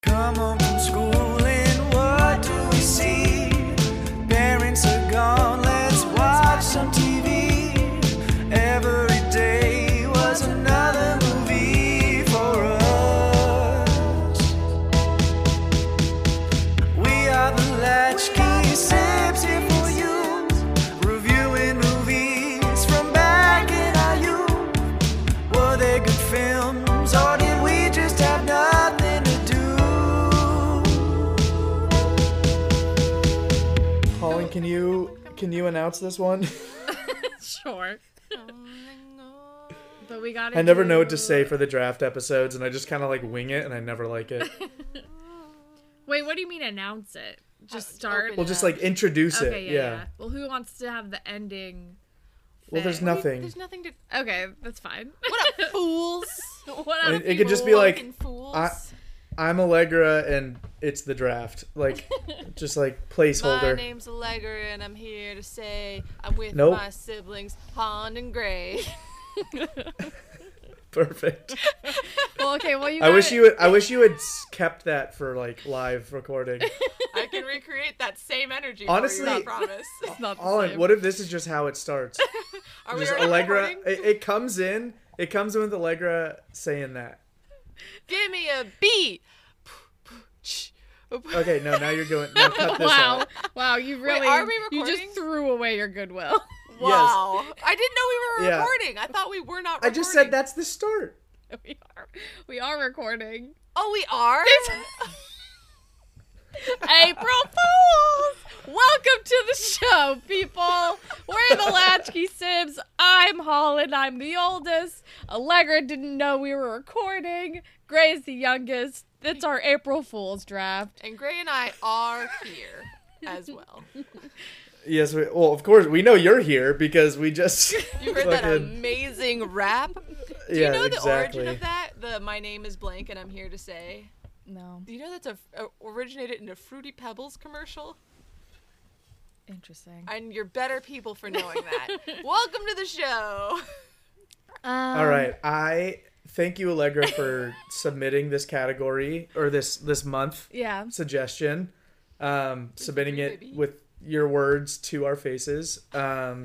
Come home from school and what do we see? Parents are gone, let's watch some TV. Every day was another movie for us. We are the Latchkey Sims here for you, reviewing movies from back in our youth. Were they good films or did we just have nothing to do? Colin, can you announce this one? Sure. But we gotta I never know what to say for the draft episodes, and I just kind of like wing it, and I never like it. Wait, what do you mean announce it? Just start? Well, just like introduce Okay, it. yeah. Well, who wants to have the ending? Well, there's thing? nothing. There's nothing to. Okay, that's fine. What up, fools? What I up? mean, it could just be like, Fucking fools. I'm Allegra, and it's the draft. Like, just like My placeholder. name's Allegra, and I'm here to say I'm with Nope. my siblings, Pond and Gray. Perfect. Well, okay, well, you I wish you had kept that for like live recording. I can recreate that same energy. Honestly- for you, I promise. It's not the Colin, same. what if this is just how it starts? Are we Just already Allegra. recording? It comes in with Allegra saying that. Give me a beat. Okay, no, now you're going. Now cut this Wow. out. Wow, you really are we you recording? just threw away your goodwill. Wow. I didn't know we were Yeah. recording. I thought we were not I recording. just said that's the start. We are recording. Oh, we are? April Fools! Welcome to the show, people. We're the Latchkey Sims. I'm Holland. I'm the oldest. Allegra didn't know we were recording. Gray's the youngest. It's our April Fool's draft. And Gray and I are here as well. Yes, well, of course, we know you're here because we just. You heard that fucking- amazing rap? Do Yeah, you know exactly. the origin of that? The "My name is blank and I'm here to say." No. Do you know that's originated in a Fruity Pebbles commercial? Interesting. And you're better people for knowing that. Welcome to the show. All right, I thank you, Allegra, for submitting this category or this month Yeah. suggestion. Submitting free, it baby. with your words to our faces. That's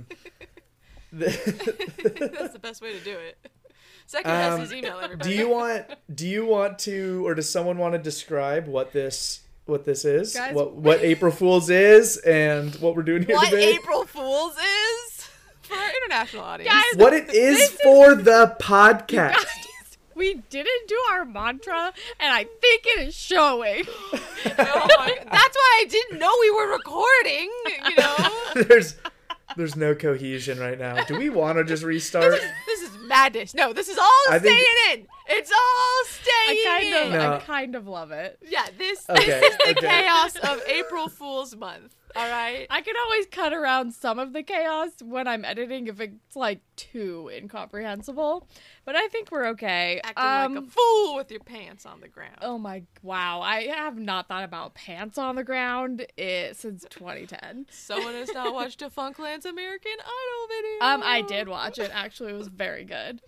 the best way to do it. Second best is email everybody. do you want to, or does someone want to describe what this is? Guys- What April Fool's is and what we're doing here what today? April Fools is for our international audience? Guys, What it is for the podcast. Guys, we didn't do our mantra, and I think it is showing. Oh my God. That's why I didn't know we were recording. You know, There's no cohesion right now. Do we want to just restart? this is madness. No, this is all I think- staying in. It's all staying in. No. I kind of love it. Yeah, this Okay, is the okay. chaos of April Fool's month. All right. I can always cut around some of the chaos when I'm editing if it's like too incomprehensible, but I think we're okay. Acting like a fool with your pants on the ground. Oh my, wow. I have not thought about pants on the ground since 2010. Someone has not watched a Funklands American Idol video. I did watch it. Actually, it was very good.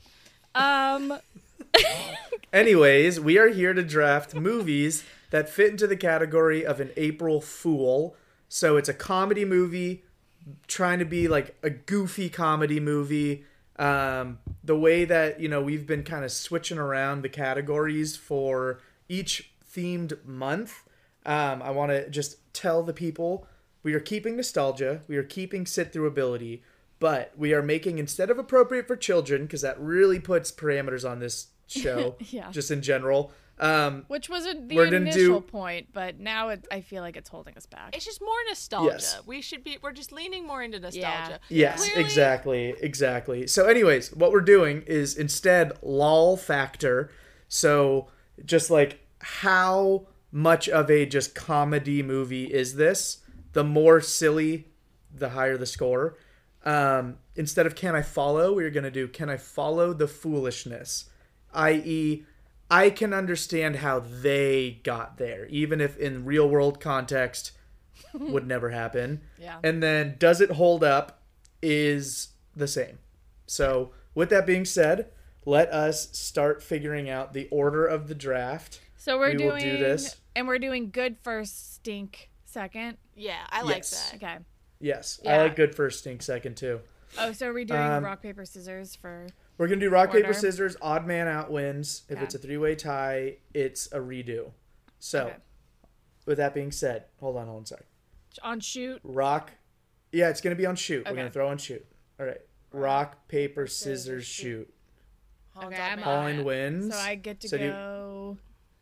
Anyways, we are here to draft movies that fit into the category of an April Fool. So it's a comedy movie, trying to be like a goofy comedy movie. The way that, we've been kind of switching around the categories for each themed month. I want to just tell the people we are keeping nostalgia. We are keeping sit-through ability. But we are making, instead of appropriate for children, because that really puts parameters on this show, Yeah. just in general. Which wasn't the We're gonna initial do- point, but now I feel like it's holding us back. It's just more nostalgia. Yes. We're just leaning more into nostalgia. Yes, Clearly- exactly. So anyways, what we're doing is instead lol factor. So just like how much of a just comedy movie is this? The more silly, the higher the score. Instead of can I follow, we're going to do can I follow the foolishness? I.e., I can understand how they got there, even if in real world context would never happen. Yeah. And then does it hold up is the same. So with that being said, let us start figuring out the order of the draft. So we're we doing will do this. and we're doing good first, stink second. Yeah, I like Yes. that. Okay. Yes, Yeah. I like good first, stink second too. Oh, so are we doing rock paper scissors for? We're gonna do rock paper Order. scissors. Odd man out wins. If Okay. it's a 3-way tie, it's a redo. So, Okay. with that being said, hold on, sorry. On shoot. Rock. Yeah, it's gonna be on shoot. We're Okay. gonna throw on shoot. All right. Rock paper scissors shoot. Holland's Okay, odd I'm man. on Holland it. wins. So I get to So do you- go.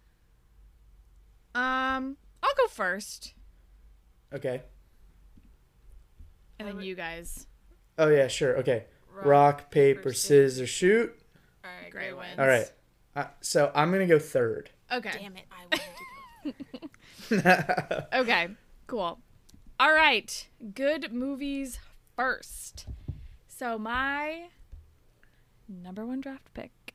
I'll go first, Okay. and then you guys. Oh yeah, sure. Okay. Rock paper scissors shoot. All right, Gray Gray wins. wins. All right. So I'm gonna go third. Okay. Damn it, I wanted to go. Okay. Cool. All right. Good movies first. So my number one draft pick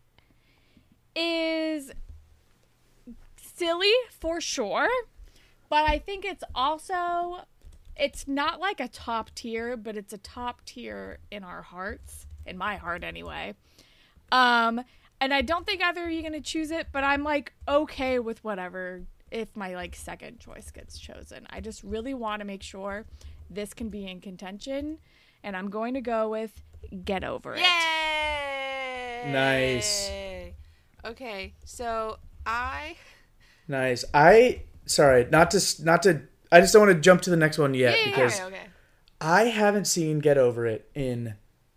is silly for sure, but I think it's also, it's not like a top tier, but it's a top tier in our hearts, in my heart anyway. And I don't think either of you are going to choose it, but I'm like okay with whatever if my like second choice gets chosen. I just really want to make sure this can be in contention, and I'm going to go with Get Over It. Yay! Nice. Okay, so Nice. Sorry, not to. I just don't want to jump to the next one yet because okay. I haven't seen Get Over It in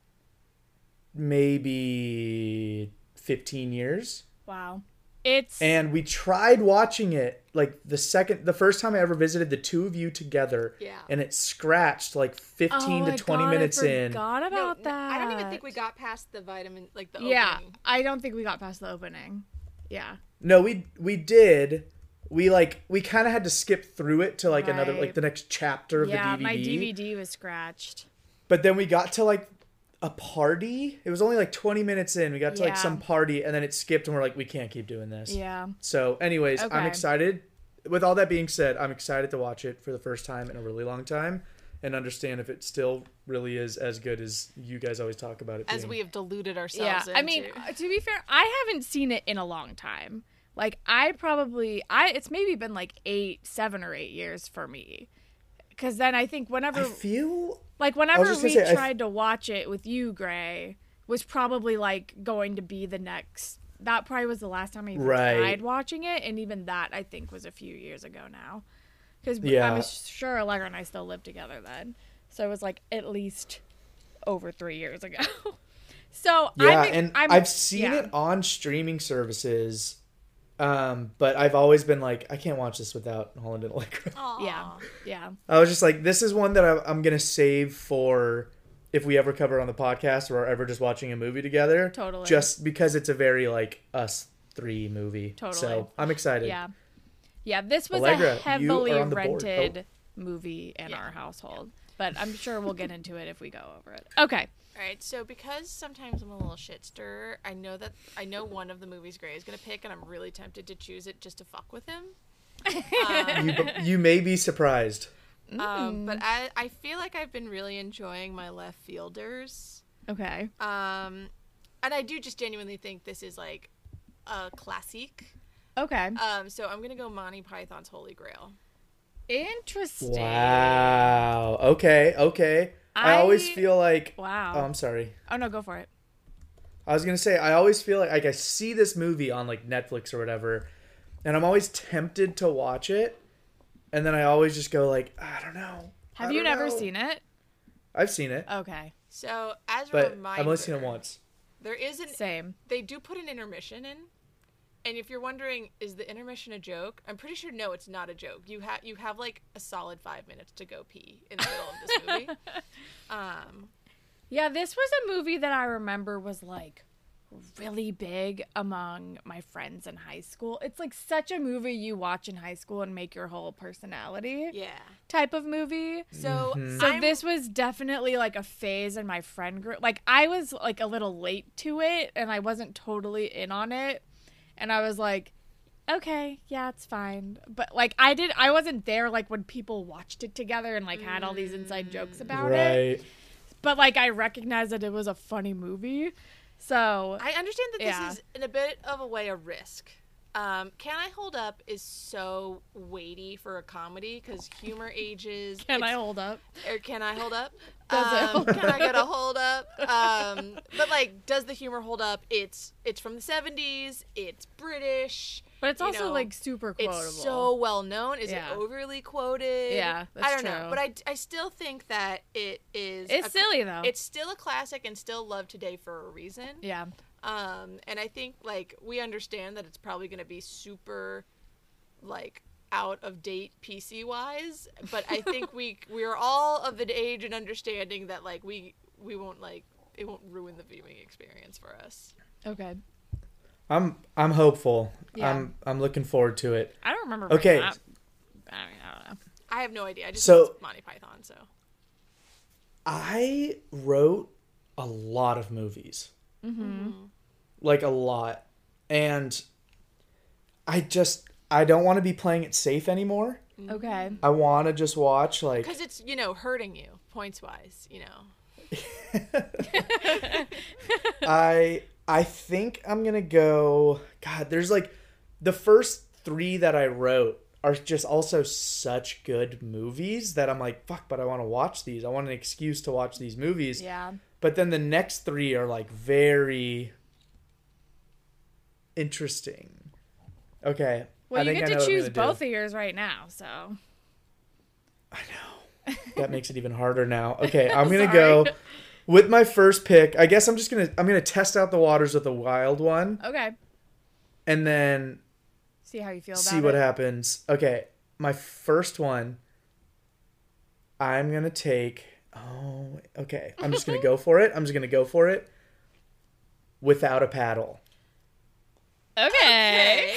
maybe 15 years. Wow. It's And we tried watching it like the first time I ever visited the two of you together. Yeah. And it scratched like 15 to 20 minutes I in. forgot about that. I don't even think we got past the vitamin, like the Yeah, opening. I don't think we got past the opening. Yeah. No, we did. We kind of had to skip through it to like another Right. like the next chapter of Yeah, the DVD. my DVD was scratched. But then we got to like a party. It was only like 20 minutes in. We got to like Yeah. some party and then it skipped and we're like we can't keep doing this. Yeah. So anyways, I'm Okay. excited. With all that being said, I'm excited to watch it for the first time in a really long time and understand if it still really is as good as you guys always talk about it being. As we have deluded Yeah. ourselves into. I mean, to be fair, I haven't seen it in a long time. Like it's maybe been like 7 or 8 years for me. Cuz then I think whenever I feel whenever just we gonna say, tried to watch it with you, Gray, was probably like going to be the next. That probably was the last time I even Right. tried watching it, and even that I think was a few years ago now. Because Yeah. I'm sure Allegra and I still lived together then, so it was like at least over 3 years ago. So yeah, I'm, I've seen yeah. it on streaming services, but I've always been like, I can't watch this without Holland and Allegra. Yeah. I was just like, this is one that I'm gonna save for if we ever cover it on the podcast or are ever just watching a movie together. Totally. Just because it's a very like us three movie. Totally. So I'm excited. Yeah. Yeah, this was Allegra, a you heavily are on the board. rented movie in our household. But I'm sure we'll get into it if we go over it. Okay. All right, so because sometimes I'm a little shit stirrer, I know one of the movies Gray is gonna pick, and I'm really tempted to choose it just to fuck with him. You may be surprised. But I feel like I've been really enjoying my Left Fielders. Okay. And I do just genuinely think this is like a classic. Okay. So I'm gonna go Monty Python's Holy Grail. Interesting. Wow. Okay. I always feel like. Wow. Oh, I'm sorry. Oh, no, go for it. I was gonna say I always feel like I see this movie on like Netflix or whatever, and I'm always tempted to watch it, and then I always just go like, I don't know. Have you never seen it? I've seen it, Okay. So as a but reminder, I've only seen it once. There is an Same. they do put an intermission in, and if you're wondering, is the intermission a joke? I'm pretty sure no, it's not a joke. You have like a solid 5 minutes to go pee in the middle of this movie. Yeah, this was a movie that I remember was like really big among my friends in high school. It's like such a movie you watch in high school and make your whole personality Yeah. type of movie. So So this was definitely like a phase in my friend group. Like I was like a little late to it and I wasn't totally in on it. And I was like, okay, yeah, it's fine. But like I wasn't there like when people watched it together and like had all these inside jokes about it. Right. But like I recognized that it was a funny movie. So I understand that Yeah. this is in a bit of a way a risk. Can I Hold Up is so weighty for a comedy because humor ages. Can I hold up? Or Can I Hold Up? Does it hold Can I get a hold up? But like, does the humor hold up? It's from the 70s. It's British. But it's you also know, like super quotable. It's so well known. Is Yeah. it overly quoted? Yeah, that's I don't know. true. But I still think that it is. It's silly though. It's still a classic and still loved today for a reason. Yeah. And I think like we understand that it's probably going to be super, like, out of date PC wise, but I think we're all of the age and understanding that like we won't like it won't ruin the viewing experience for us. Okay. I'm hopeful. Yeah. I'm looking forward to it. I don't remember. Okay. That. I don't know. I have no idea. I just So- know it's Monty Python. So I wrote a lot of movies. Like a lot. And I don't want to be playing it safe anymore. Okay. I want to just watch like because it's hurting you points wise. I think I'm going to go God, there's like the first 3 that I wrote are just also such good movies that I'm like, fuck, but I want to watch these. I want an excuse to watch these movies. Yeah. But then the next 3 are like very interesting. Okay. Well, I you think get I know to what I'm choose gonna do. both of yours right now, so. I know. That makes it even harder now. Okay, I'm gonna Sorry. go with my first pick. I guess I'm gonna test out the waters with the wild one, Okay. and then See how you feel about see what it. happens. Okay, my first one. I'm gonna take. Oh, okay. I'm just gonna go for it. Without a paddle. Okay.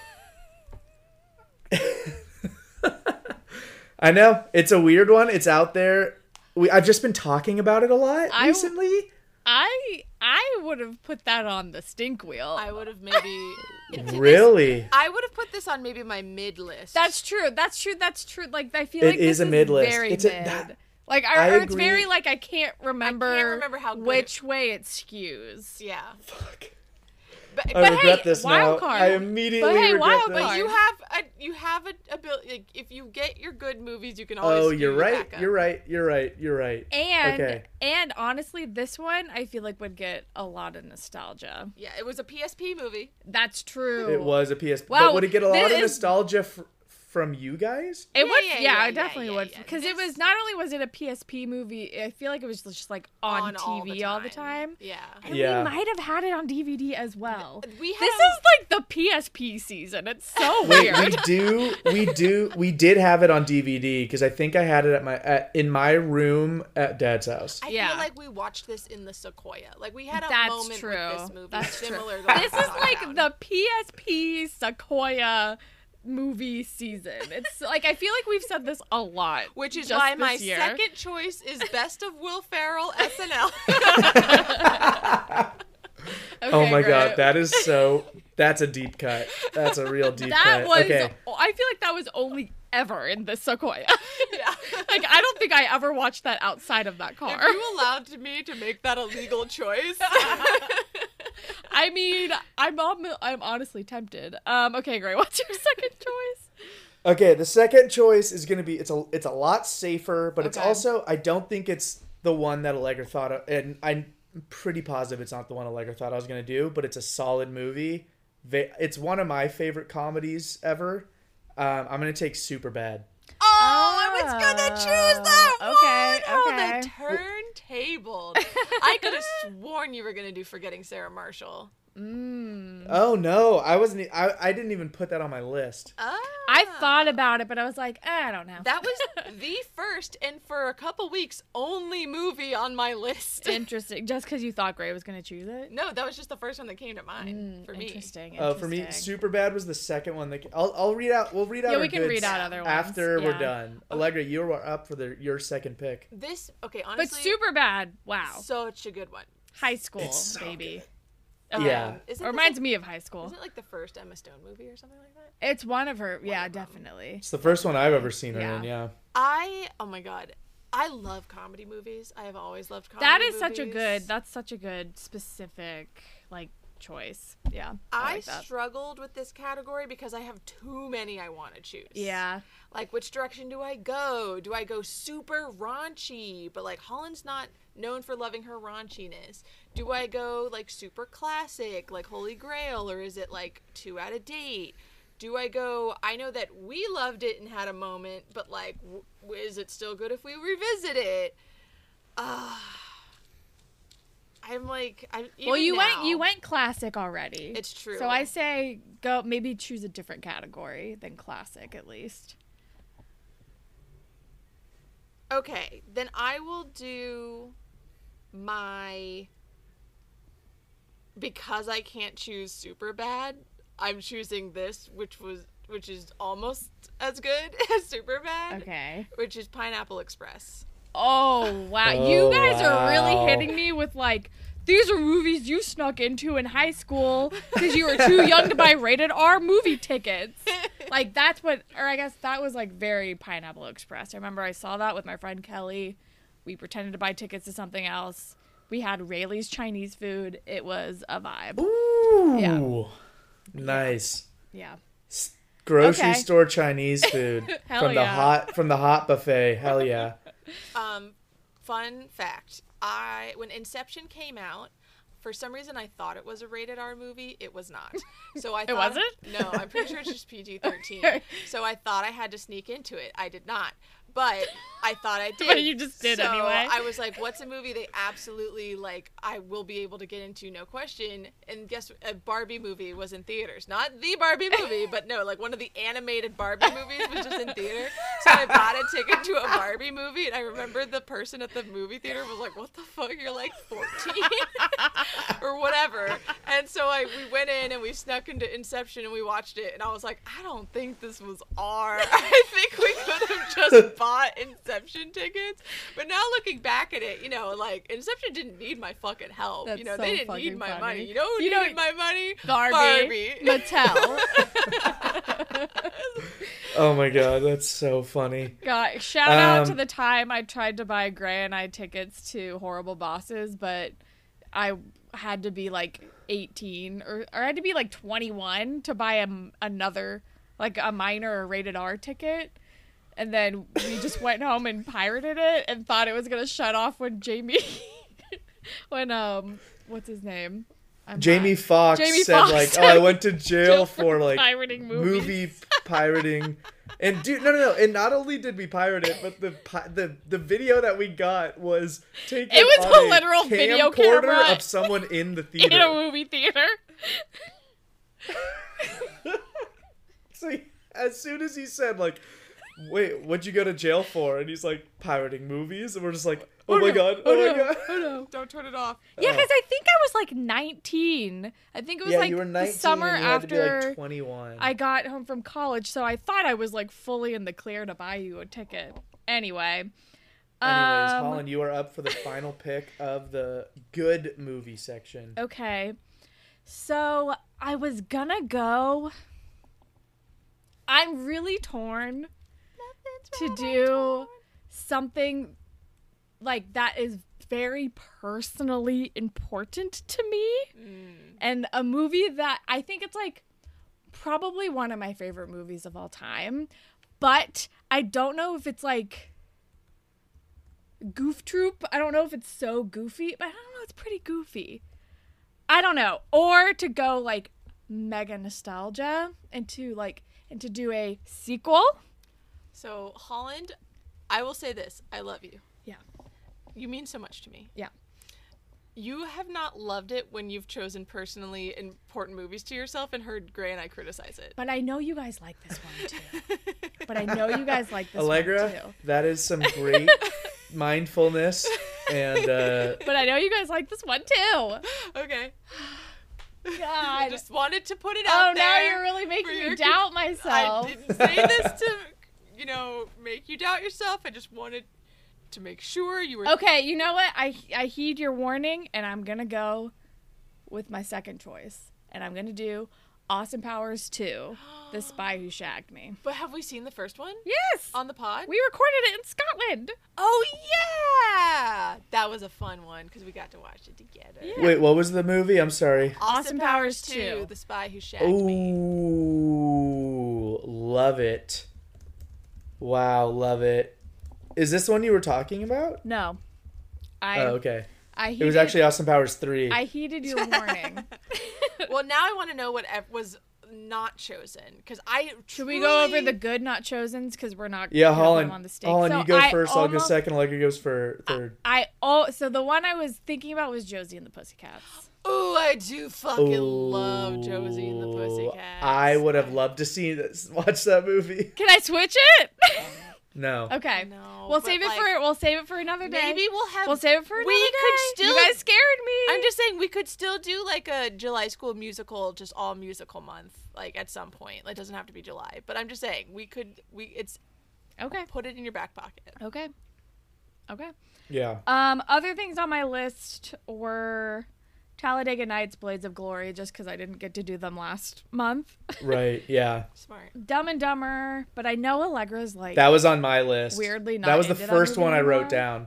I know it's a weird one. It's out there. I've just been talking about it a lot recently. I would have put that on the stink wheel. I would have maybe Really? I would have put this on maybe my mid list. That's true. Like I feel It like is this a mid list. very It's mid. that- Like I or it's agree. very like I can't remember how good which way it skews. yeah. Fuck. But, I regret hey, this wild now. card. I immediately But hey, regret wild this. card. you have a ability. Like, if you get your good movies, you can always. Oh, skew you're your right. back up. You're right. And Okay. and honestly, this one I feel like would get a lot of nostalgia. Yeah, it was a PSP movie. That's true. It was a PSP. Wow, but would it get a lot of this is- nostalgia from you guys? It would, yeah, it definitely would, yeah. because it was not only was it a PSP movie, I feel like it was just like on TV all the time. Yeah. And Yeah. we might have had it on DVD as well. We had This a- is like the PSP season. It's so Wait, weird. we did have it on DVD because I think I had it in my room at Dad's house. I Yeah. feel like we watched this in the Sequoia. Like we had a That's moment true. with this movie That's true. similar to what This we is talked like about. the PSP Sequoia movie season. It's like I feel like we've said this a lot, Which is just why this my year. second choice is Best of Will Ferrell SNL. Oh Okay, my god, great. that's a deep cut. That's a real deep That cut. was. Okay. I feel like that was only ever in the Sequoia. Yeah. Like I don't think I ever watched that outside of that car. If you allowed me to make that a legal choice, I mean, I'm honestly tempted. Okay, great. What's your second choice? Okay, the second choice is going to be it's a lot safer, but it's Okay. also I don't think it's the one that Allegra thought of, and I'm pretty positive it's not the one Allegra thought I was going to do, but it's a solid movie. It's one of my favorite comedies ever. I'm going to take Superbad. I was gonna choose that Okay, one. okay. Oh, the turntable. I could have sworn you were gonna do Forgetting Sarah Marshall. Oh no, I wasn't. I didn't even put that on my list. I thought about it, but I was like, I don't know. That was the first and for a couple weeks only movie on my list. Interesting. Just because you thought Gray was going to choose it? No, that was just the first one that came to mind for me. Interesting. Oh, for me, Superbad was the second one. I'll read out. We'll read out. Yeah, our we can goods read out other ones. after we're Yeah. done. Allegra, you were up for your second pick. This okay, But honestly, super bad. Wow. such a good one. High school, It's so baby. Yeah. Is It reminds me of high school. Isn't it like the first Emma Stone movie or something like that? It's one of her. Yeah, definitely. It's the first one I've ever seen her Yeah. in. Yeah. Oh my god, I love comedy movies. I have always loved comedy That movies. is such a good. That's such a good specific like choice. Yeah. I like that. struggled with this category because I have too many I want to choose. Yeah. Like, which direction do I go? Do I go super raunchy? But, like, Holland's not known for loving her raunchiness. Do I go, like, super classic, like Holy Grail, or is it, like, too out of date? Do I go, I know that we loved it and had a moment, but, like, is it still good if we revisit it? I'm like, Well, you now, went classic already. It's true. So I say go maybe choose a different category than classic at least. Okay, then I will do my, because I can't choose super bad, I'm choosing this, which is almost as good as super bad. Okay. Which is Pineapple Express. Oh, wow. Oh, You guys are really wow. hitting me with, like, these are movies you snuck into in high school because you were too young to buy rated R movie tickets. Like, that's what, or I guess that was, like, very Pineapple Express. I remember I saw that with my friend Kelly. We pretended to buy tickets to something else. We had Rayleigh's Chinese food. It was a vibe. Ooh. Yeah. Nice. Yeah. Grocery Okay. store Chinese food Hell from the yeah. hot buffet. Hell yeah. Fun fact, when Inception came out, for some reason I thought it was a rated R movie. It was not. So I thought, wasn't? No, I'm pretty sure it's just PG-13. So I thought I had to sneak into it. I did not. But I thought I did. But you just did so anyway. I was like, what's a movie they absolutely, like, I will be able to get into, no question. And guess what? A Barbie movie was in theaters. Not the Barbie movie, but no, like one of the animated Barbie movies was just in theater. So I bought a ticket to a Barbie movie, and I remember the person at the movie theater was like, what the fuck? You're like 14? Or whatever. And so we went in and we snuck into Inception and we watched it, and I was like, I don't think this was R. I think we could have just bought Inception tickets. But now looking back at it, you know, like, Inception didn't need my fucking help. That's you know, so they didn't fucking need my funny. money. You know who You know- needed my money? Barbie. Mattel. Oh my god, that's so funny. God, shout out to Um, the time I tried to buy Gray and I tickets to Horrible Bosses, but I had to be like 18 or I had to be like 21 to buy another, like a minor or rated R ticket. And then we just went home and pirated it and thought it was going to shut off when what's his name? Jamie Foxx Jamie said Foxx like, said- "Oh, I went to jail for like pirating movies." movie pirating." And dude, no. And not only did we pirate it, but the video that we got was taken. It was on a literal video camcorder camera of someone in the theater. in a movie theater. So as soon as he said like, "Wait, what'd you go to jail for?" and he's like, "Pirating movies," and we're just like, "Oh, my god, oh my god." Oh no. Don't turn it off. Yeah, because I think I was like 19. I think it was Yeah, like you were 19. the summer and you had to be after like 21. I got home from college, so I thought I was like fully in the clear to buy you a ticket. Anyway. Anyways, Holland, you are up for the final pick of the good movie section. Okay. So I was gonna go. I'm really torn to do something like that is very personally important to me. And a movie that I think it's like probably one of my favorite movies of all time, but I don't know if it's like Goof Troop. I don't know if it's so goofy, but I don't know, it's pretty goofy. I don't know. Or to go like mega nostalgia and to do a sequel. So, Holland, I will say this. I love you. Yeah. You mean so much to me. Yeah. You have not loved it when you've chosen personally important movies to yourself and heard Gray and I criticize it. But I know you guys like this one too. Allegra, one too. that is some great mindfulness and But I know you guys like this one too. Okay. I God. just wanted to put it out Oh, there. now you're really making for me your doubt I myself. didn't say this to, make you doubt yourself. I just wanted to make sure you were... Okay, you know what? I heed your warning, and I'm gonna go with my second choice, and I'm gonna do Austin Powers 2, The Spy Who Shagged Me. But have we seen the first one Yes! on the pod? We recorded it in Scotland. Oh yeah, that was a fun one because we got to watch it together. Yeah. Wait, what was the movie? I'm sorry. Austin Powers 2, 2. The Spy Who Shagged Me. Ooh, love it. Wow, love it. Is this the one you were talking about? No. I Okay. heeded, It was actually Austin Powers 3. I heeded your warning. Well, now I want to know what was not chosen because I Should we go over the good not chosens? Because we're not yeah, gonna put Holland. them on the stake. Holland, So you go I first. I'll go almost- second. Allegra goes for third. So the one I was thinking about was Josie and the Pussycats. Oh, I do fucking love Josie and the Pussycats. I would have loved to see this. Watch that movie. Can I switch it? No. Okay. No, We'll but, save it like, we'll save it for another day. Maybe we'll have. We'll save it for another we day. could still. You guys scared me. I'm just saying we could still do like a July School musical, just all musical month, like at some point. It doesn't have to be July, but I'm just saying we could. It's Okay. put it in your back pocket. Okay. Okay. Yeah. Other things on my list were Talladega Nights, Blades of Glory, just because I didn't get to do them last month. Right. Yeah. Smart. Dumb and Dumber, but I know Allegra's like That was on my list. weirdly not That was the into that first movie one I anymore. wrote down.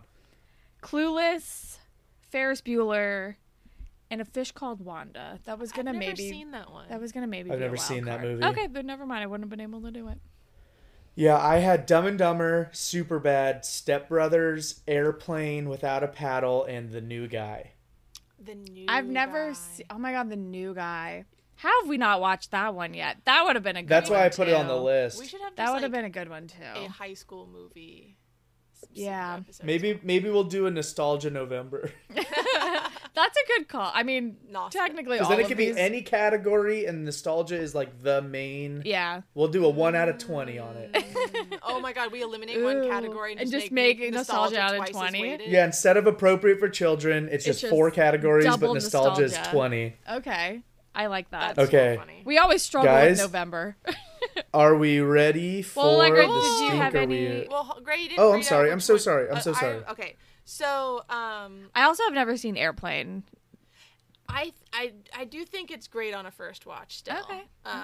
Clueless, Ferris Bueller, and A Fish Called Wanda. That was gonna I've never maybe seen that one. that was gonna maybe. I've be a never wild seen that card. movie. Okay, but never mind. I wouldn't have been able to do it. Yeah, I had Dumb and Dumber, Superbad, Step Brothers, Airplane Without a Paddle, and The New Guy. The new. I've never guy. seen. Oh my god, The New Guy. How have we not watched that one yet? That would have been a good That's one. why I put it on the too. list. We should have That just, would have like, been a good one too. a high school movie. Yeah. episode. Maybe we'll do a nostalgia November. That's a good call. I mean, Nostra. technically, Because all then it of could these. be any category, and nostalgia is like the main. Yeah. We'll do a 1 out of 20 on it. Oh my god, we eliminate one Ooh. category and And just just make make nostalgia out of twice as 20? weighted. Yeah, instead of appropriate for children, it's just just 4 categories, but double nostalgia is nostalgia. 20. Okay. I like that. That's Okay. so funny. We always struggle Guys? with November. Are we ready for Well, Allegra, the did you stink? have Are any- we... Well, Gray, you didn't Oh, I'm read out sorry. I'm which so one- sorry. I'm so sorry. Okay, so I also have never seen Airplane. I do think it's great on a first watch still. Okay.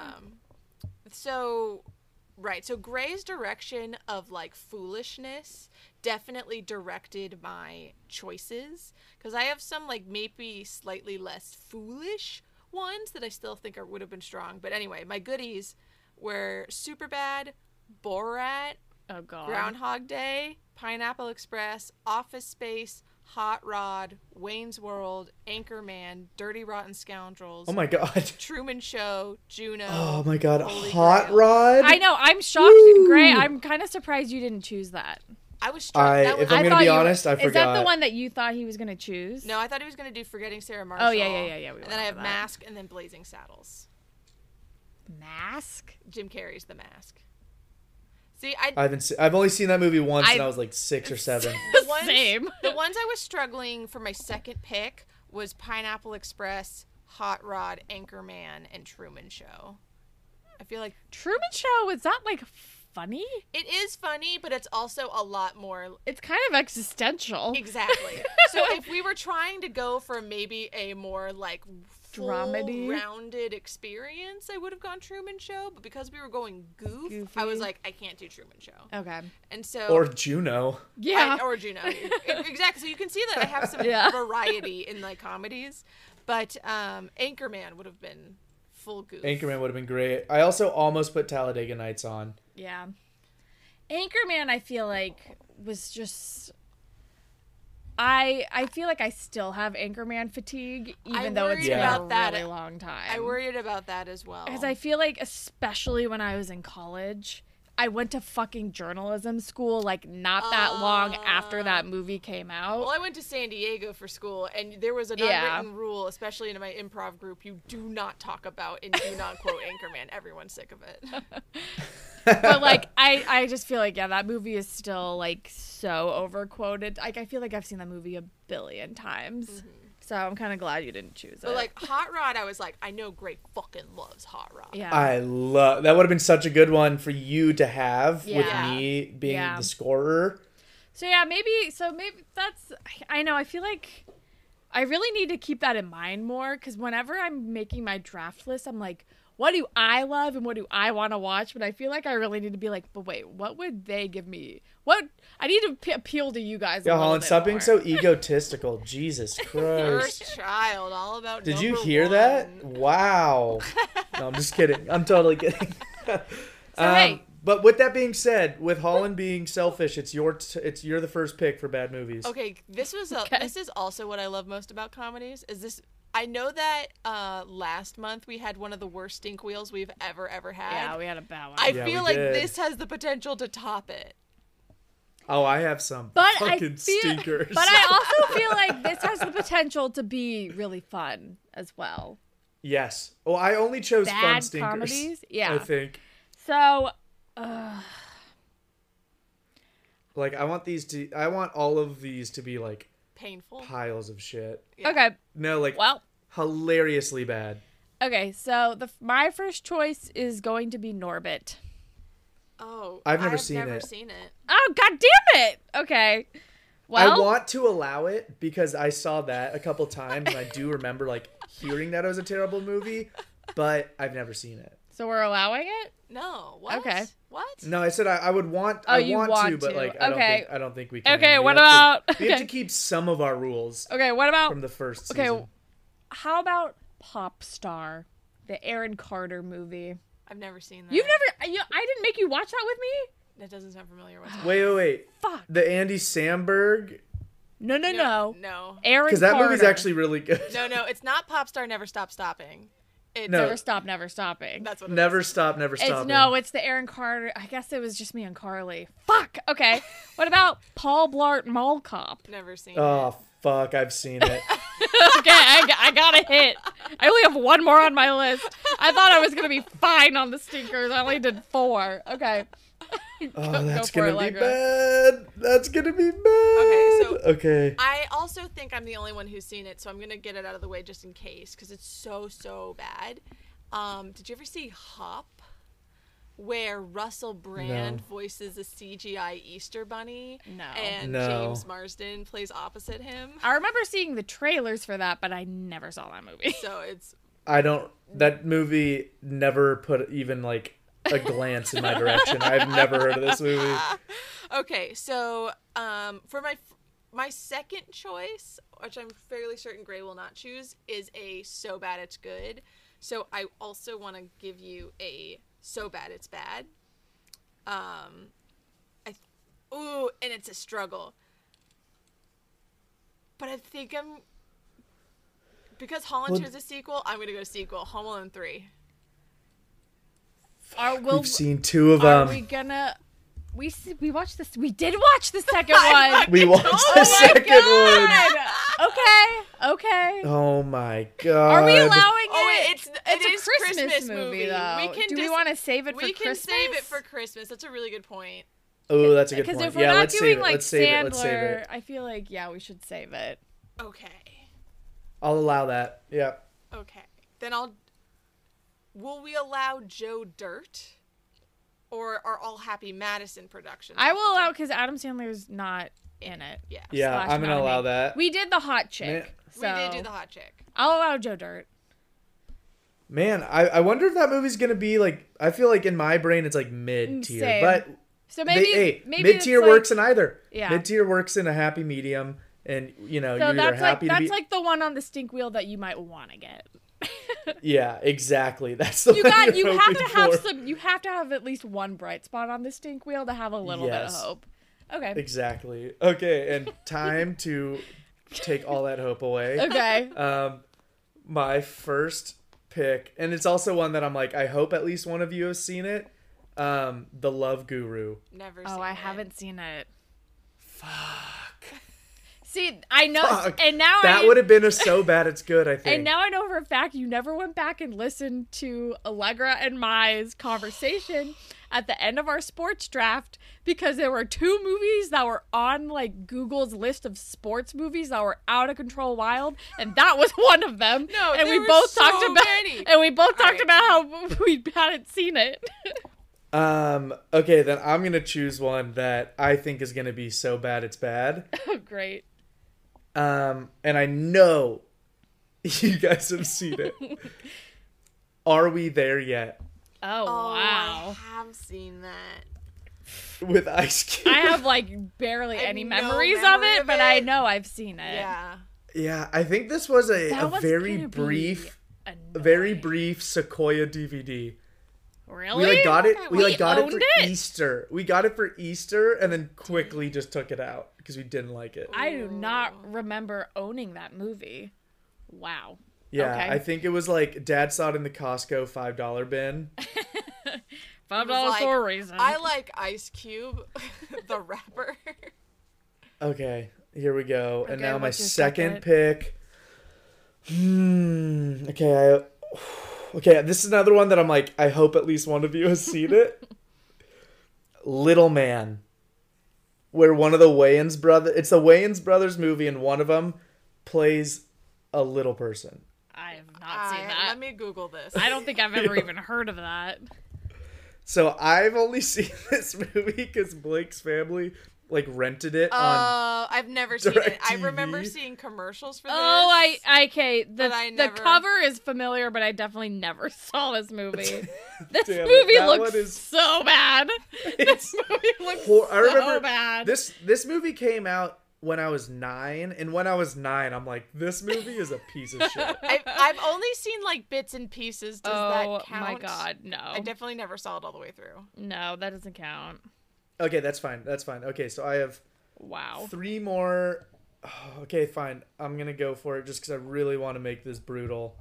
So Gray's direction of like foolishness definitely directed my choices because I have some like maybe slightly less foolish ones that I still think would have been strong. But anyway, my goodies were Superbad, Borat, Oh god. Groundhog Day, Pineapple Express, Office Space, Hot Rod, Wayne's World, Anchorman, Dirty Rotten Scoundrels, Oh my god. Truman Show, Juno. Oh my god. Holy Hot Grail. Rod? I know. I'm shocked, Woo! Gray. I'm kind of surprised you didn't choose that. I was struck. That was, if I'm I gonna thought be you were- honest, I Is that forgot. the one that you thought he was gonna choose? no, I thought he was going to do Forgetting Sarah Marshall. Oh yeah. We And went then I have over that. Mask and then Blazing Saddles. Mask. Jim Carrey's The Mask. See, I've only seen that movie once, and I- I was like 6 or 7. the ones, Same. The ones I was struggling for my second pick was Pineapple Express, Hot Rod, Anchorman, and Truman Show. I feel like Truman Show, is that like funny? it is funny, but it's also a lot more It's kind of existential. exactly. So if we were trying to go for maybe a more like full Dramedy? rounded experience, I would have gone Truman Show. But because we were going goofy, I was Goofy. like, I can't do Truman Show. Okay. And so Or Juno. Yeah. or Juno. Exactly. So you can see that I have some Yeah. variety in my comedies. But Anchorman would have been full goof. Anchorman would have been great. I also almost put Talladega Nights on. Yeah. Anchorman, I feel like, was just. I feel like I still have Anchorman fatigue, I even though it's worried been about a that. really long time. I worried about that as well. Because I feel like, especially when I was in college, I went to fucking journalism school, like, not that long after that movie came out. Well, I went to San Diego for school, and there was an Yeah. unwritten rule, especially in my improv group, you do not talk about and do not quote Anchorman. Everyone's sick of it. But, like, I just feel like, yeah, that movie is still, like, so overquoted. Like, I feel like I've seen that movie a billion times. So I'm kind of glad you didn't choose it. But like Hot Rod, I was like, I know Gray fucking loves Hot Rod. yeah. I love that. Would have been such a good one for you to have Yeah. with me being Yeah. the scorer. So yeah, maybe that's, I know, I feel like I really need to keep that in mind more, because whenever I'm making my draft list, I'm like, what do I love and what do I want to watch? But I feel like I really need to be like, but wait, what would they give me? What I need to appeal to you guys. Yeah, a little Holland, bit stop being more. so egotistical. Jesus Christ. First child, all about. Did you number hear that? one. Wow. No, I'm just kidding. I'm totally kidding. hey. But with that being said, with Holland being selfish, you're the first pick for bad movies. Okay, this was Okay. this is also what I love most about comedies. Is this? I know that last month we had one of the worst stink wheels we've ever had. Yeah, we had a bad one. I Yeah, feel we like did. this has the potential to top it. Oh, I have some but fucking stinkers. But I also feel like this has the potential to be really fun as well. Yes. Well, I only chose fun Bad stinkers. comedies? Yeah. I think. So, Like, I want all of these to be like Painful. piles of shit. Yeah. okay. No, like Well, hilariously bad. okay. So my first choice is going to be Norbit. Oh, I've never seen never it. seen it. Oh, god damn it. Okay. Well, I want to allow it because I saw that a couple times and I do remember like hearing that it was a terrible movie, but I've never seen it. so we're allowing it? No. What? Okay. What? No, I said I would want. Oh, I you want want to, but to. like Okay. I don't think we can. Okay, We what have to- about- We have to okay. keep some of our rules Okay, what about from the first Okay, season. how about Pop Star, the Aaron Carter movie? I've never seen that. You've never I didn't make you watch that with me? That doesn't sound familiar whatsoever. Wait. Fuck. The Andy Samberg, No. No. Aaron because that Carter. movie's actually really good. No, it's not Popstar Never Stop Stopping. It's No. Never stopping. That's what it Never is. stop, never stop. It's the Aaron Carter. I guess it was just me and Carly. Fuck. Okay. What about Paul Blart Mall Cop? Never seen Oh fuck, I've seen it. Okay, I got a hit. I only have one more on my list. I thought I was gonna be fine on the stinkers. I only did 4. Okay. Oh, Go that's for it, gonna be Allegra. bad. That's gonna be bad. Okay, so- Okay. I also think I'm the only one who's seen it, so I'm gonna get it out of the way just in case, because it's so bad. Did you ever see Hop, where Russell Brand No. voices a CGI Easter Bunny, No. and No. James Marsden plays opposite him? I remember seeing the trailers for that, but I never saw that movie. So it's That movie never put even like a glance in my direction. I've never heard of this movie. okay. So for my second choice, which I'm fairly certain Gray will not choose, is a So Bad It's Good. So I also want to give you a So Bad It's Bad. And it's a struggle. But I think because Holland chose a sequel, I'm gonna go sequel. Home Alone 3. We've seen 2 of Are them. we gonna? We watched this. We did watch the second one. We watched the Oh my second one. God. Okay. Oh my god. Are we allowing Oh, it? it's It's a a Christmas movie, though. We can Do we want to save it for we Christmas? can save it for Christmas. That's a really good point. Oh, that's a good Because point. if we're Yeah, not let's doing save it. like Let's save it. Let's save Sandler, it. I feel like we should save it. Okay. I'll allow that. Yeah. Okay. Then will we allow Joe Dirt? Or are All Happy Madison productions? I will allow because Adam Sandler's not in it. Yeah. Yeah, Slash I'm gonna not allow in it. that. We did the hot chick. Man. So We did do the hot chick. I'll allow Joe Dirt. Man, I wonder if that movie's gonna be like. I feel like in my brain it's like mid tier, Same. but So maybe mid tier it's works like, in either. Yeah. Mid tier works in a happy medium, and So you're that's either happy like to be. that's like the one on the stink wheel that you might want to get. Yeah, exactly. That's the You one got you're you have hoping to have for. some. You have to have at least one bright spot on the stink wheel to have a little bit of Yes. hope. Okay. Exactly. Okay, and time to take all that hope away. Okay. My first pick, and it's also one that I'm like, I hope at least one of you has seen it. The Love Guru. Never seen Oh, I it. haven't seen it. Fuck. See, I know, Fuck. and now That would have been a so bad it's good, I think. And now I know for a fact you never went back and listened to Allegra and Mai's conversation at the end of our sports draft because there were 2 movies that were on like Google's list of sports movies that were out of control wild, and that was one of them. No, and there we were both so talked about many. and we both talked right. about how we hadn't seen it. Okay, then I'm gonna choose one that I think is gonna be so bad it's bad. Oh, great. And I know you guys have seen it. Are We There Yet? Oh, wow. I have seen that. With Ice Cube. I have like barely I have any no memories of memory it, of but I it. know I've seen it. Yeah. Yeah, I think this was a That was very gonna be brief, annoying. Sequoia DVD. Really? We like got it. Okay, We like got it owned for it? Easter. We got it for Easter, and then quickly just took it out because we didn't like it. I do not remember owning that movie. Wow. Yeah, Okay. I think it was like Dad saw it in the Costco $5 bin. $5 like, for a reason. I like Ice Cube, the rapper. Okay, here we go. And Okay, now my what's your second second? pick. Okay, this is another one that I'm like, I hope at least one of you has seen it. Little Man. Where one of the Wayans brothers, it's a Wayans brothers movie, and one of them plays a little person. I have not seen that. Let me Google this. I don't think I've ever even heard of that. So I've only seen this movie because Blake's family like rented it on. I've never seen it. I DirecTV. remember seeing commercials for this. Oh, okay. But I The never- cover is familiar, but I definitely never saw this movie. This Damn it, movie that looks one is- so bad. It's This movie looks I remember so bad. this movie came out when I was 9, and when I was 9, I'm like, this movie is a piece of shit. I've only seen like bits and pieces. Does Oh that count? my god, no. I definitely never saw it all the way through. No, that doesn't count. Okay, that's fine. That's fine. Okay, so I have Wow. 3 more. Oh, okay, fine. I'm gonna go for it just because I really want to make this brutal.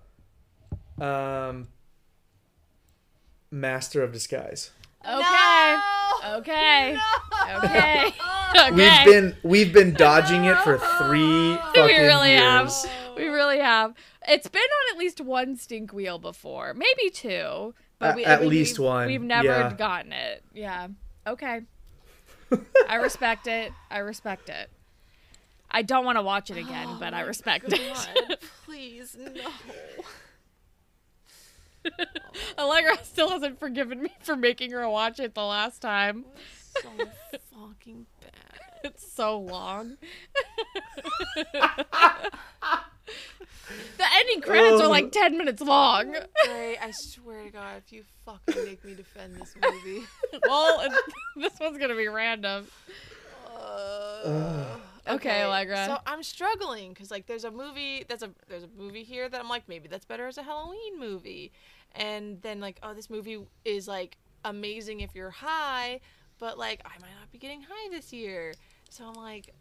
Master of Disguise. Okay. No! Okay. No! Okay. Okay. We've been dodging it for 3 fucking We really years. have. We really have. It's been on at least one stink wheel before, maybe 2, but At least one, We've never yeah. gotten it. Yeah. Okay. I respect it. I respect it. I don't want to watch it again, but I respect God, it. please, no. Allegra still hasn't forgiven me for making her watch it the last time. So fucking bad. It's so long. The ending credits are like 10 minutes long. Ray, I swear to God, if you fucking make me defend this movie. Well, this one's gonna be random. Okay, Allegra. So I'm struggling because like there's a movie here that I'm like, maybe that's better as a Halloween movie, and then like, oh, this movie is like amazing if you're high, but like I might not be getting high this year, so I'm like,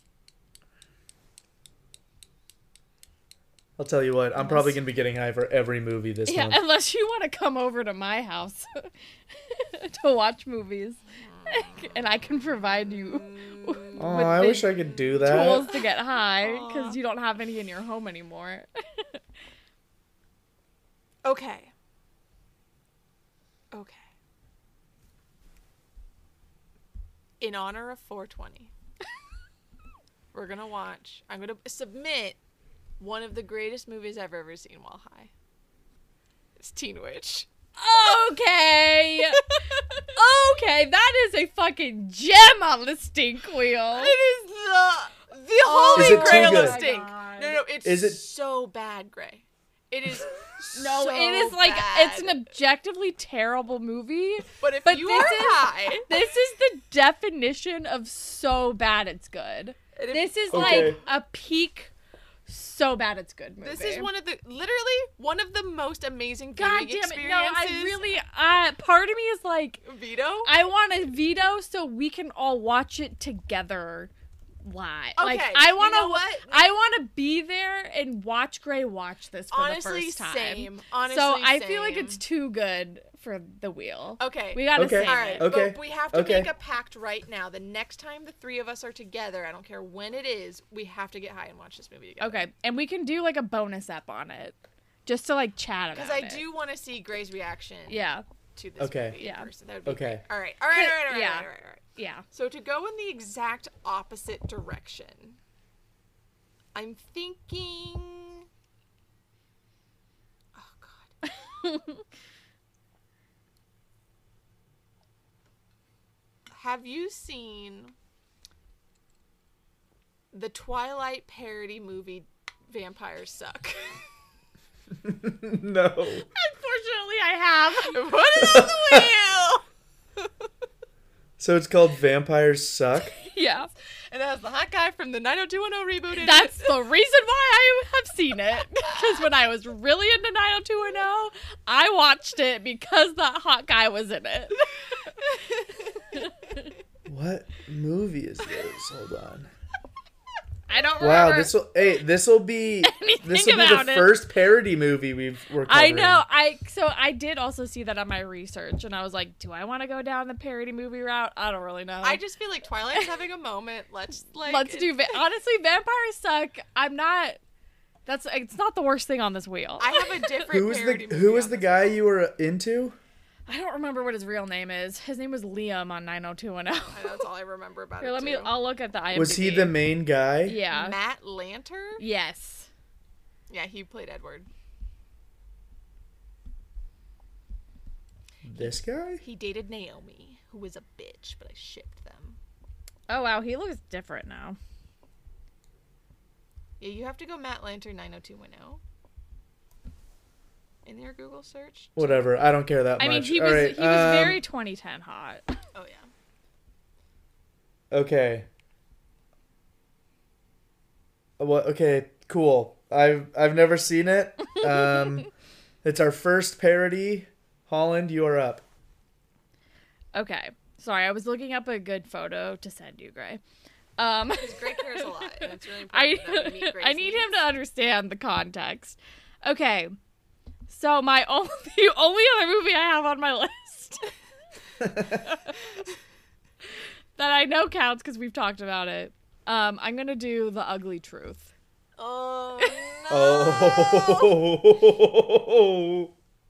I'll tell you what. I'm probably gonna be getting high for every movie this Yeah, month. unless you want to come over to my house to watch movies, and I can provide you Oh, with I the wish I could do that. tools to get high because you don't have any in your home anymore. okay. In honor of 420, we're gonna watch. I'm gonna submit one of the greatest movies I've ever seen while high. It's Teen Witch. Okay. Okay, that is a fucking gem on the stink wheel. It is the Is holy it too grail of good? stink. Oh my God. No, it's Is it- so bad, Gray. It is No, so it is like bad. it's an objectively terrible movie. But if but you this are is- high, This is the definition of so bad it's good. and if- This is Okay. like a peak so bad it's good movie. this is literally one of the most amazing God viewing damn it. experiences. No, I really part of me is like Vito. I want a veto so we can all watch it together live. Like Okay, I you want know to what? I want to be there and watch Gray watch this for Honestly, the first time. same. Honestly, so I feel same. like it's too good for the wheel. Okay. We got to Okay. save All right, it. Okay. but we have to Okay. make a pact right now. The next time the 3 of us are together, I don't care when it is, we have to get high and watch this movie together. Okay, and we can do like a bonus ep on it, just to like chat about Because it. I do want to see Gray's reaction Yeah, to this Okay. movie in Yeah. person. That would be Okay. great. All right. All right. All right. All right. Yeah. All right. All right. yeah. So to go in the exact opposite direction, I'm thinking. Oh God. Have you seen the Twilight parody movie Vampires Suck? No. Unfortunately, have. Put it on the wheel. So it's called Vampires Suck? Yeah. And it has the hot guy from the 90210 reboot in That's it. the reason why I have seen it. Because when I was really into 90210, I watched it because that hot guy was in it. What movie is this? Hold on. I don't Wow, remember. this will be Anything the about it. first parody movie we're covering. I know. So I did also see that on my research, and I was like, do I want to go down the parody movie route? I don't really know. I just feel like Twilight's having a moment. Let's Honestly, Vampires Suck. I'm not. It's not the worst thing on this wheel. I have a different parody movie who was on the this guy list. you were into? I don't remember what his real name is. His name was Liam on 90210. I know, that's all I remember about Here, it. too. I'll look at the IMDb. Was he the main guy? Yeah. Matt Lanter? Yes. Yeah, he played Edward. This guy? He dated Naomi, who was a bitch, but I shipped them. Oh wow, he looks different now. Yeah, you have to go Matt Lanter 90210 in your Google search. Whatever. I don't care that much. I mean, he All was right, very 2010 hot. Oh yeah. Okay. What? Okay. Cool. I've never seen it. It's our first parody. Holland, you are up. Okay. Sorry, I was looking up a good photo to send you, Gray. Because Greg cares a lot, and it's really important that we meet Greg's I need him needs. to understand the context. Okay. So the only other movie I have on my list that I know counts because we've talked about it. I'm gonna do The Ugly Truth. Oh no. Oh.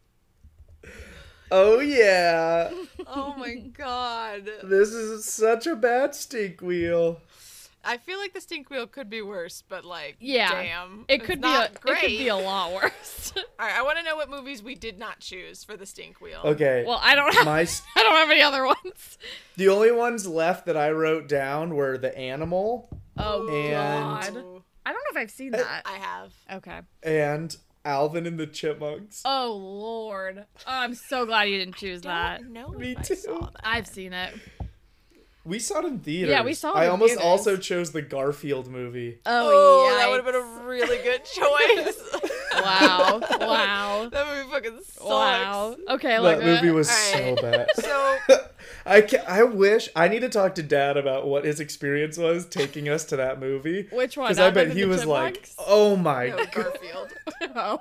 Oh yeah. Oh my god. This is such a bad stink wheel. I feel like the stink wheel could be worse, but like, Yeah, damn, It it's could be not great. It could be a lot worse. All right, I want to know what movies we did not choose for the stink wheel. Okay. Well, I don't have My I don't have any other ones. the only ones left that I wrote down were The Animal Oh And- god. I don't know if I've seen that. I have. Okay. and Alvin and the Chipmunks. Oh lord. Oh, I'm so glad you didn't choose that. Don't know Me if I too. saw that. I've seen it. We saw it in theaters. Yeah, we saw it I in almost theaters. also chose the Garfield movie. Oh, yeah. that would have been a really good choice. Wow. Wow. That movie fucking sucks. Wow. Okay, That like movie was Alright. so bad. So, I wish I need to talk to Dad about what his experience was taking us to that movie. Which one? Because I bet Alvin and he the was like, Chipmunks? "Oh my no, god!" Garfield. Oh.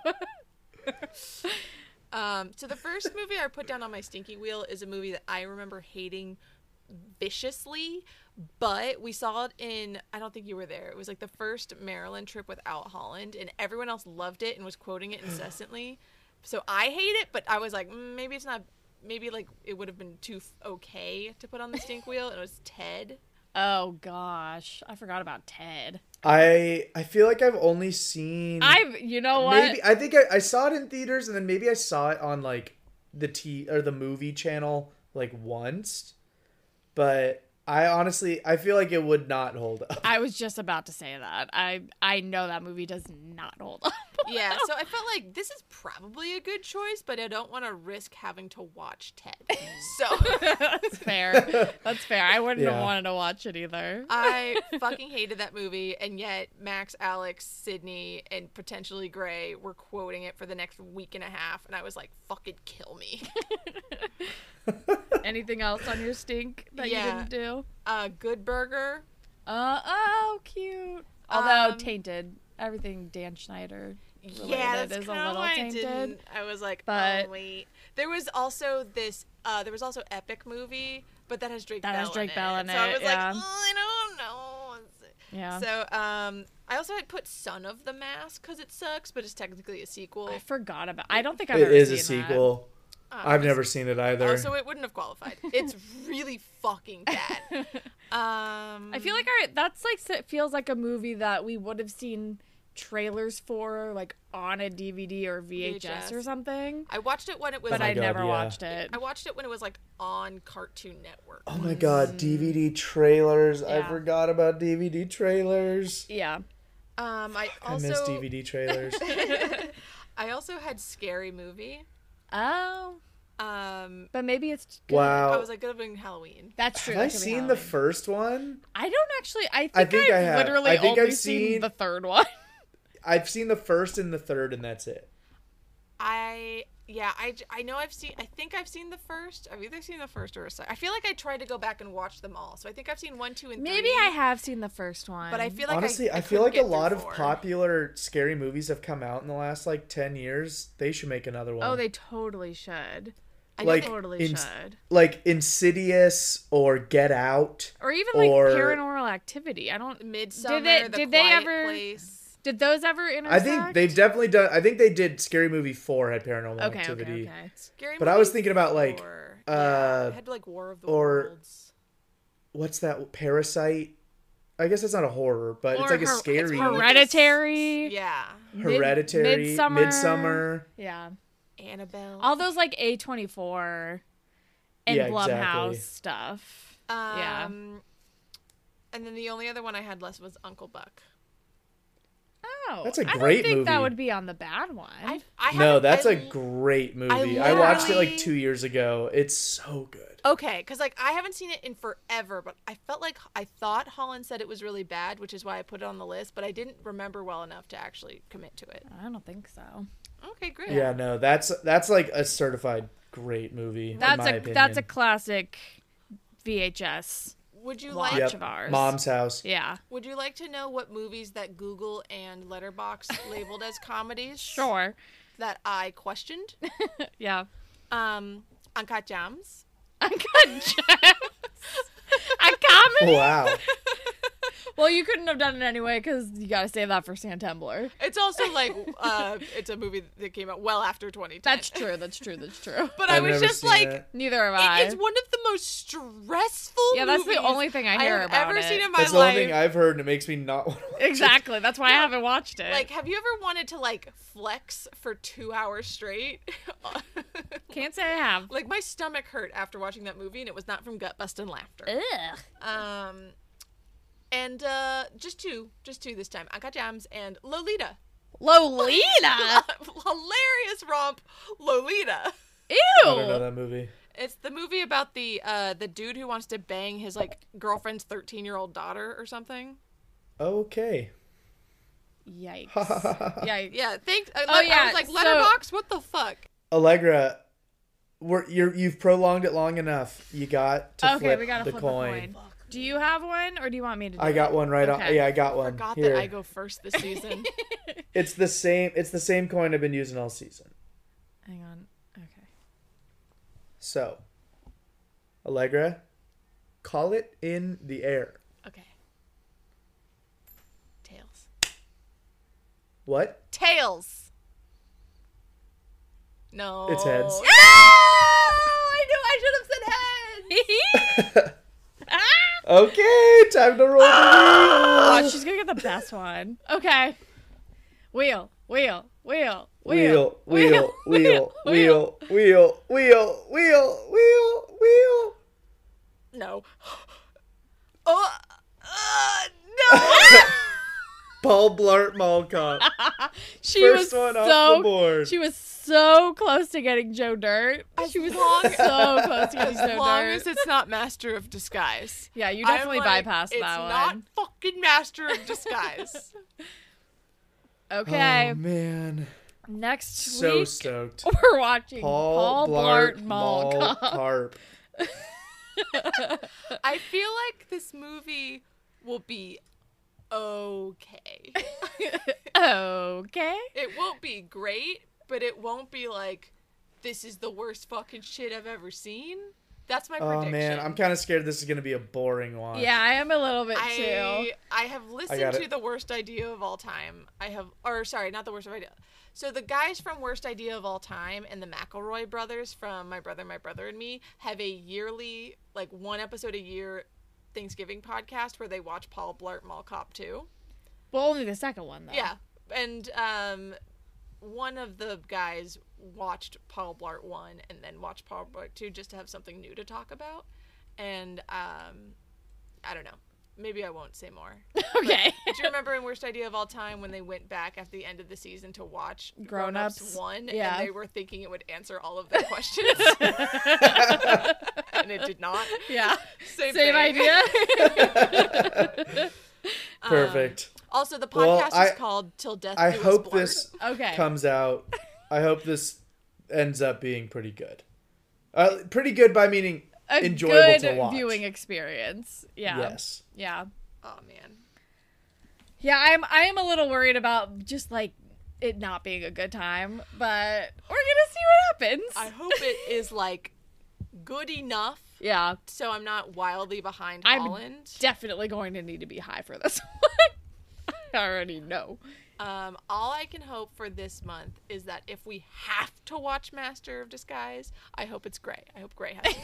So the first movie I put down on my stinky wheel is a movie that I remember hating viciously, but we saw it in, I don't think you were there. It was like the first Maryland trip without Holland, and everyone else loved it and was quoting it incessantly. So I hate it, but I was like, maybe it's not, maybe like it would have been too okay to put on the stink wheel. And it was Ted. Oh gosh, I forgot about Ted. I feel like I've only seen. You know what? Maybe I think I saw it in theaters, and then maybe I saw it on like the movie channel like once. But I honestly feel like it would not hold up. I was just about to say that. I know that movie does not hold up. Yeah, so I felt like this is probably a good choice, but I don't want to risk having to watch Ted. So That's fair. That's fair. I wouldn't have Yeah. wanted to watch it either. I fucking hated that movie, and yet Max, Alex, Sydney, and potentially Gray were quoting it for the next week and a half, and I was like, fucking kill me. Anything else on your stink that you Yeah. didn't do? Good Burger. Oh, cute. Although Um, tainted. Everything Dan Schneider related Yeah, that's is a kind of little why I tainted. didn't. I was like, But- oh wait. There was also this. There was also Epic movie, but that has Drake That Bell has Drake in Bell it. in So I it, was yeah. like, I don't know. Yeah. So I also had put Son of the Mask because it sucks, but it's technically a sequel. I forgot about. I don't think I've It ever is seen a that. sequel. I've It's- never seen it either. Oh, so it wouldn't have qualified. It's really fucking bad. I feel like that's like it feels like a movie that we would have seen trailers for like on a DVD or VHS or VHS. something, I watched it when it was. but my I God, never yeah. watched it. I watched it when it was like on Cartoon Network. Oh my god, DVD trailers! I Yeah. forgot about DVD trailers. Yeah. I I also miss DVD trailers. I also had Scary Movie. Oh, but maybe it's good. Wow. I was like, good being Halloween. That's true. Have I that could be seen the Halloween. first one? I don't actually. I think think I I've have. literally I think only I've seen seen- the third one. I've seen the first and the third, and that's it. I know I think I've seen the first. I've either seen the first or a second. I feel like I tried to go back and watch them all. So I think I've seen 1, 2, and 3. Maybe I have seen the first one, But I feel like Honestly, I couldn't feel like a get through lot of 4. popular scary movies have come out in the last like 10 years. They should make another one. Oh, they totally should. I know like they- Totally should. like Insidious or Get Out. Or even like or- Paranormal Activity. I don't. Midsummer, Did they Quiet ever? Place. Did those ever intersect? I think they've definitely done. I think they did. Scary Movie 4 had Paranormal Okay, Activity. okay. Scary But I was Movie thinking about, like, 4. uh, yeah, it had like War of the or- Worlds. What's that? Parasite. I guess it's not a horror, but it's Or like a scary. Hereditary. Yeah, Hereditary. Midsummer. Midsummer. Yeah. Annabelle. All those like A24 and Yeah, Blumhouse exactly. stuff. yeah. And then the only other one I had less was Uncle Buck. Oh, That's a I great don't think that movie. would be on the bad one. I No, haven't- that's I a l- great movie. I watched it like literally- 2 years ago. It's so good. Okay, because like I haven't seen it in forever, but I felt like I thought Holland said it was really bad, which is why I put it on the list. But I didn't remember well enough to actually commit to it. I don't think so. Okay, great. Yeah, no, that's like a certified great movie. in my opinion. That's a classic VHS Would you watch like Yep. of ours. Mom's House. Yeah. Would you like to know what movies that Google and Letterboxd labeled as comedies? Sure. That I questioned. Yeah. Uncut Gems. Uncut Gems. A comedy? Wow. Well, you couldn't have done it anyway because you got to save that for Santembler. It's also like it's a movie that came out well after 2010. That's true. That's true. That's true. But I've I was never just seen like, it. Neither have I. it's one of the most stressful. Yeah, that's the movies only thing I hear have about ever it. seen in my That's the only life. thing I've heard, and it makes me not want to watch it. Exactly. That's why I haven't watched it. Like, have you ever wanted to like flex for 2 hours straight? Can't say I have. Like my stomach hurt after watching that movie, and it was not from gut busting laughter. Ugh. And just two this time. Uncut Gems and Lolita. Lolita. Hilarious romp, Lolita. Ew. I don't know that movie. It's the movie about the dude who wants to bang his like girlfriend's 13-year-old daughter or something. Okay. Yikes. Yikes. Yeah, thanks. Oh, yeah, I was like, so- Letterboxd, what the fuck? Allegra, you've prolonged it long enough. You got to Okay, flip we gotta the flip coin. a coin. Do you have one, or do you want me to do I got it? one right on. Okay. Yeah, I got one. Forgot Here. that I go first this season. It's the same coin I've been using all season. Hang on. Okay. So, Allegra, call it in the air. Okay. Tails. What? Tails. No. It's heads. I knew I should have said heads. Okay, time to roll the Oh, wheel. she's gonna get the best one. Okay. Wheel. Wheel, wheel, wheel, wheel, wheel, wheel. No. Oh. No. Paul Blart Mall Cop. She First was one so, off the board. She was so close to getting Joe Dirt. She was so close to getting As Joe long Dirt. as it's not Master of Disguise. Yeah, you I'm definitely like, bypassed it's that not one. fucking Master of Disguise. Okay. Oh man, Next so week stoked. we're watching Paul Blart Blart Mall Mall Cop. Carp. I feel like this movie will be okay. Okay. It won't be great, but it won't be like, this is the worst fucking shit I've ever seen. That's my Oh prediction. man, I'm kind of scared this is gonna be a boring watch. Yeah, I am a little bit too. I have listened got to it. the worst idea of all time. Not the worst idea. So the guys from Worst Idea of All Time and the McElroy brothers from My Brother and Me have a yearly, like one episode a year Thanksgiving podcast where they watch Paul Blart Mall Cop 2. Well, only the second one though. Yeah. And one of the guys watched Paul Blart 1 and then watched Paul Blart 2 just to have something new to talk about. And I don't know. maybe I won't say more. Okay. Do you remember in Worst Idea of All Time when they went back at the end of the season to watch Grown Grown-Ups Ups? 1 Yeah. and they were thinking it would answer all of their questions? And it did not. Yeah. Same Same thing. idea. Perfect. Also, the Well, podcast is called Till Death I Do Us hope Part. this Okay. comes out. I hope this ends up being pretty good. Pretty good by meaning A enjoyable good to watch. viewing experience. Yeah. Yes. Yeah. Oh, man. Yeah, I am a little worried about just like it not being a good time, but we're gonna see what happens. I hope it is, like, good enough Yeah. so I'm not wildly behind I'm Holland. definitely going to need to be high for this one. I already know. All I can hope for this month is that if we have to watch Master of Disguise, I hope it's Grey. I hope Grey has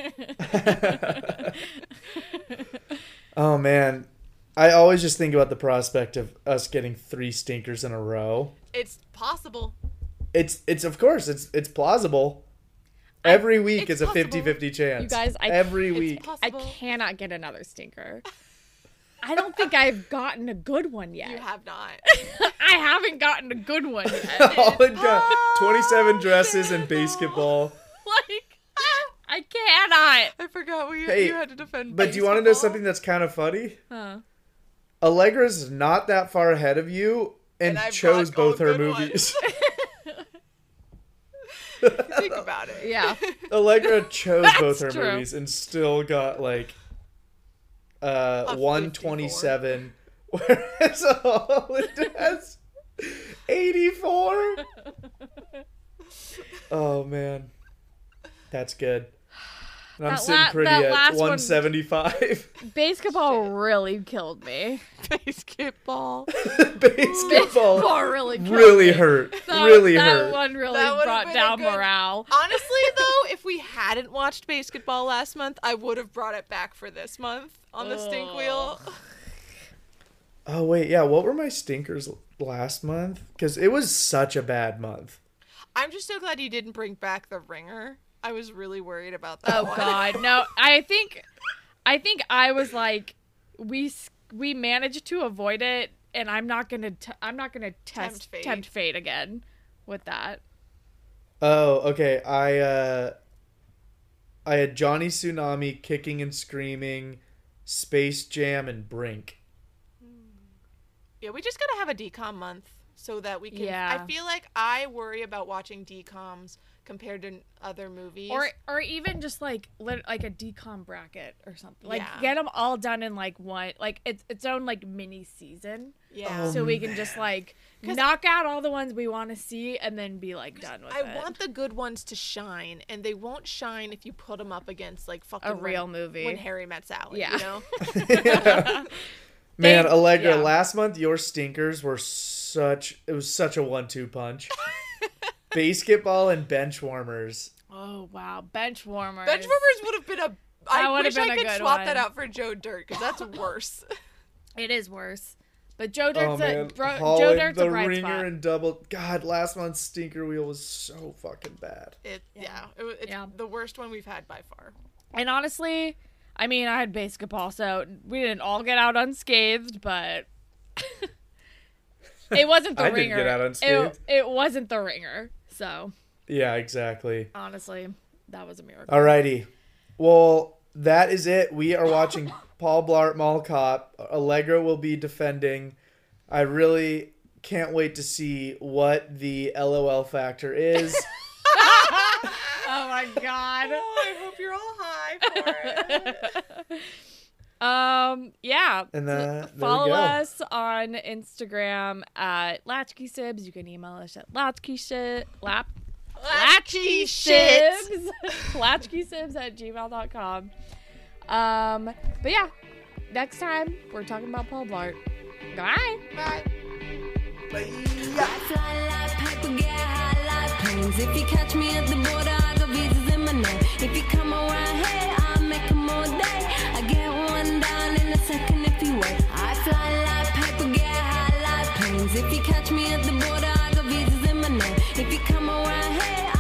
to defend. Oh man, I always just think about the prospect of us getting 3 stinkers in a row. It's possible. It's of course it's plausible. Every week it's is a possible. 50-50 chance. You guys, every It's week. I possible. cannot get another stinker. I don't think I've gotten a good one yet. You have not. I haven't gotten a good one yet. Holland got 27 dresses and basketball. Like, I cannot. I forgot Hey, you had to defend. But do you want to know basketball. something that's kind of funny? Huh. Allegra's not that far ahead of you and And I chose brought all both her good ones. movies. Think about it. Yeah. Allegra chose both her That's true. movies and still got like 127, whereas Holland has 84. Oh man, that's good. And I'm That sitting pretty that at last one- 175. Basketball really killed me. Basketball. Basketball Basketball really killed really me. hurt. That, Really that hurt. one really That would've brought been down a good- morale. Honestly, though, if we hadn't watched Basketball last month, I would have brought it back for this month on the stink wheel. Oh wait, yeah. What were my stinkers last month? Because it was such a bad month. I'm just so glad you didn't bring back The Ringer. I was really worried about that Oh one. God, no! I think I was like, we managed to avoid it, and I'm not gonna tempt fate again with that. Oh, okay. I had Johnny Tsunami, Kicking and Screaming, Space Jam, and Brink. Yeah, we just gotta have a DCOM month so that we can. Yeah. I feel like I worry about watching DCOMs compared to other movies. Or even just like a decom bracket or something. Like Yeah. get them all done in like one, like its own like mini season. yeah. So we can just like 'Cause- knock out all the ones we want to see and then be like done with I it. want the good ones to shine, and they won't shine if you put them up against like fucking A real movie. When Harry Met Sally. Yeah. You know. Man, They- Allegra, yeah. last month your stinkers were it was such a 1-2 punch. Basketball and bench warmers. Oh wow, bench warmers. Bench warmers would have been a. I would've wish been I a could good swap one. that out for Joe Dirt because that's worse. It is worse. But Joe Oh Dirt's man, Joe Holland, Dirt's the a bright ringer spot. and double. God, last month's stinker wheel was so fucking bad. It's Yeah. the worst one we've had by far. And honestly, I mean, I had basketball, so we didn't all get out unscathed, but it wasn't the I ringer. didn't get out unscathed. It wasn't the ringer. So Yeah, exactly. honestly, that was a miracle. Alrighty. Well, that is it. We are watching Paul Blart Mall Cop. Allegra will be defending. I really can't wait to see what the LOL factor is. Oh my god. I hope you're all high for it. Yeah. And there Follow we go. us on Instagram at Latchkey Sibs. You can email us at latchkeysibs latchkeysibs@gmail.com. But yeah, next time we're talking about Paul Blart. Bye. Bye. I fly like paper, get high like planes. If you catch me at the border, I got visas in my name. If you come around here, I'll make 'em all day. I get one down in a second if you wait. I fly like paper, get high like planes. If you catch me at the border, I got visas in my name. If you come around here,